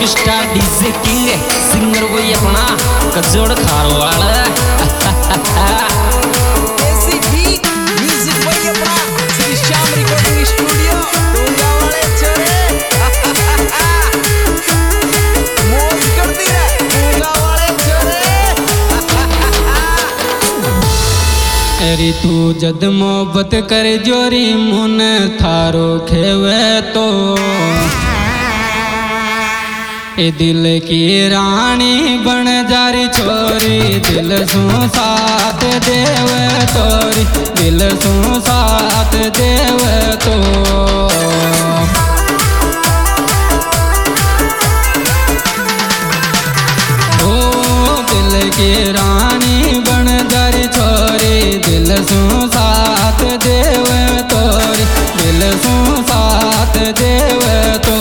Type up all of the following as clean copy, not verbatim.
Star DJ king singer वही अपना कजोड़ खारो वाला देसी बीट म्यूजिक वही अपना श्री श्याम रिकॉर्डिंग स्टूडियो टोंगा वाले चोरे मौज कर दी रे टोंगा वाले चोरे एरी तू जद मोहब्बत कर जोरी मुन थारो खेवे तो ए दिल की रानी बन जारी छोरी दिल सू साथ देव तोरी दिल सू साथ देव तो ओ दिल की रानी बन जारी छोरी दिल सू साथ देव तोरी दिल सू साथ देव तो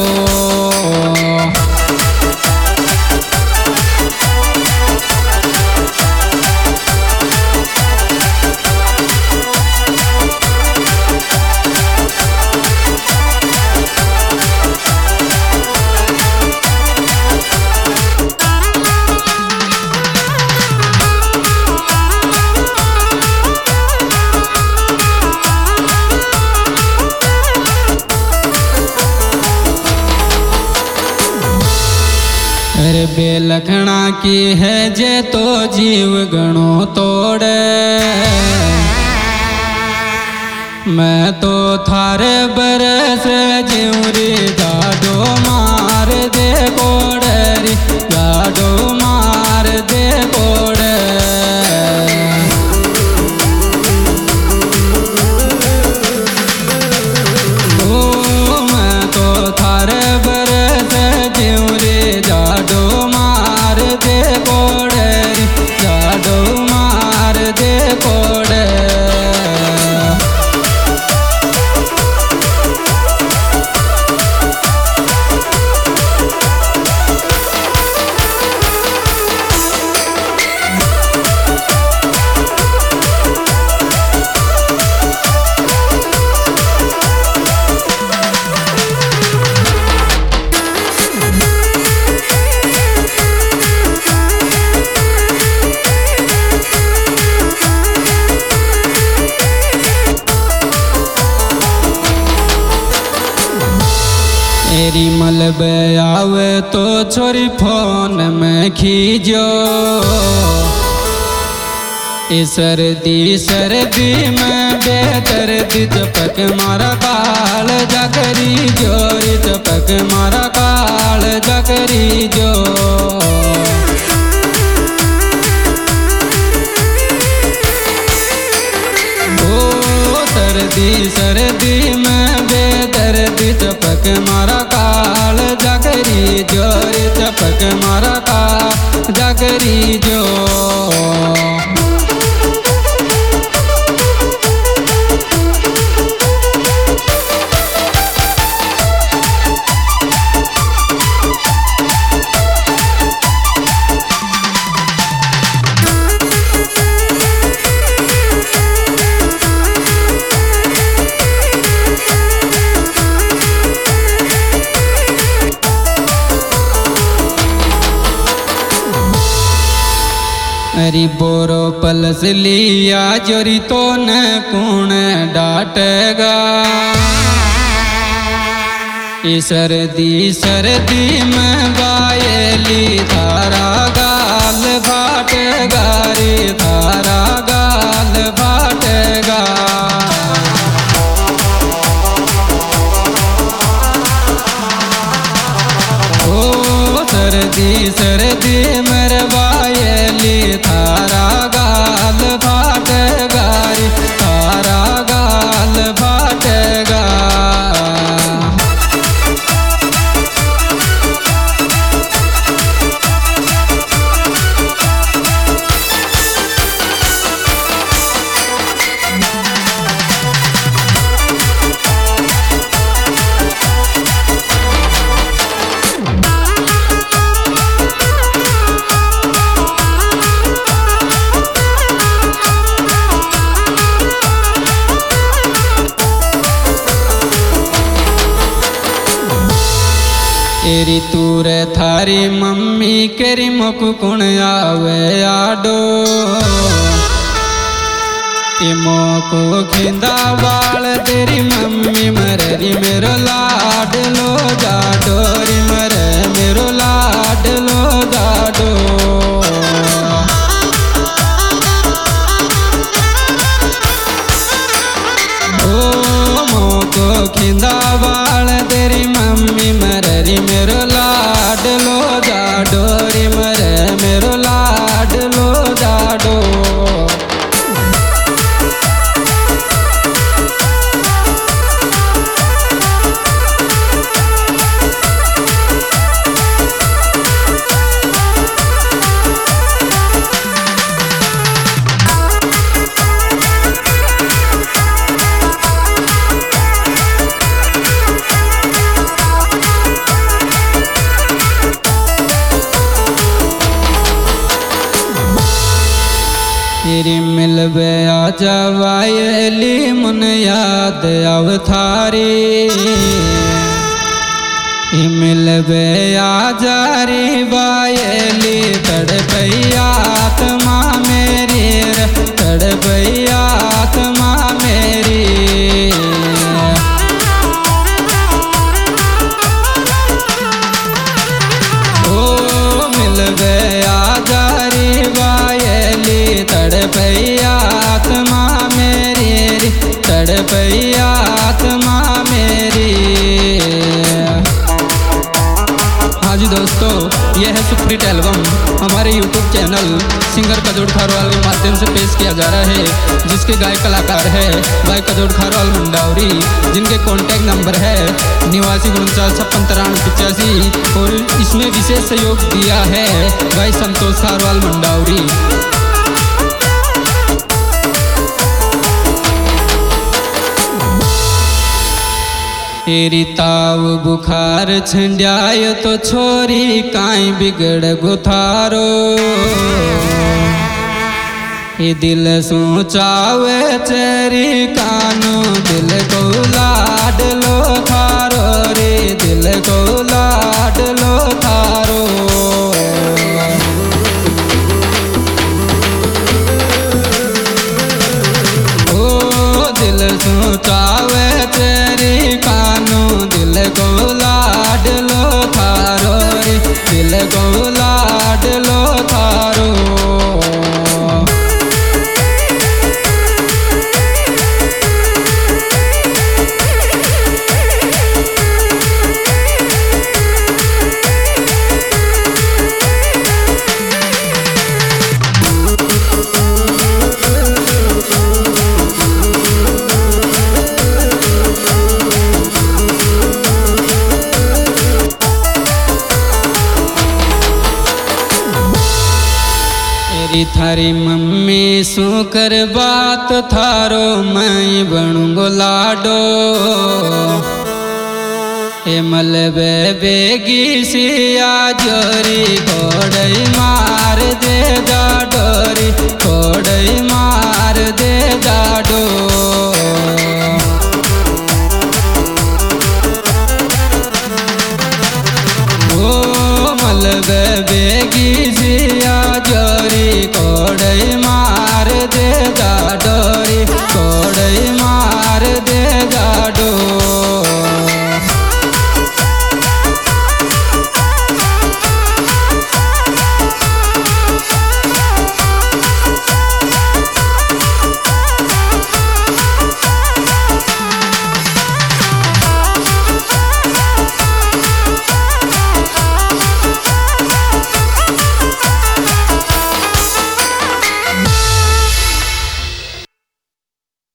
अरे बेलखना की है जे तो जीव गणो तोड़े मैं तो थारे बरस जीवरी जाडो मार दे कोड़री जाडो मार दे कोड़े ओ मैं तो थारे बरस जीवरी जाडो मार दे कोड़े जाडो मार दे कोड़े तेरी मलब आवे तो छोरी फोन में खींचो सर्दी में बेदर्दी चपक मारा काल जकरी जोरी चपक मारा काल जकरी जो सर्दी में बेदर्दी चपक मारा काल जकरी जोरी चपक मारा काल जकरी जो अरी बोरो पलस लिया जोरी तो न कौन डांटेगा सर्दी में बायली थारा गाल फाटेगा रे थारा गाल फाटेगा ओ सर्दी मेरे बायली थारा गाल फाटेगा रे थारा गाल फाटेगा एरी तूर थारी मम्मी केरी मोकु कुण आवे आडो मोको खिंदा बाल तेरी मम्मी मरे मेरो लाडलो जाडो री मरे मेरो लाडलो जाडो मोको खिंदा बाल तेरी मम्मी मरे मेरो लाडलो जाडो री मरे मेरो लाडलो जाडो तेरी मिलबे आजा वायली मुन याद आव थारी मिलबे आजा री वायली तड़पई आत्मा मेरी तड़पई आत्मा मेरी ओ मिलबे आजा री वायली तड़पई आत्मा मेरी तड़पई आत्मा मेरी। हाँ जी दोस्तों, यह है सुप्रीत एल्बम हमारे YouTube channel singer Kajod Kharwal के माध्यम से पेश किया जा रहा है, जिसके गायक कलाकार है भाई कजोड़ खारवाल मंडावरी, जिनके कॉन्टैक्ट नंबर है 8949569385 और इसमें विशेष सहयोग दिया है भाई संतोष खारवाल मंडावरी। तेरी ताव बुखार छंड्याय तो छोरी काई बिगड़ गुथारो ये दिल सोचावे चेरी कानो दिल को लाडलो थारो रे दिल को लाडलो थारो ओ दिल सोचावे चेरी कानो दिल को लाडलो थारो रे दिल को लाडलो थारो। थारी मम्मी सु कर बात थारो मैं बनूंगो लाडो ए मलबे बेगी सिया जोरी कोड़ई मार दे जाडोरी कोड़ई मार दे जाडो ओ मलबे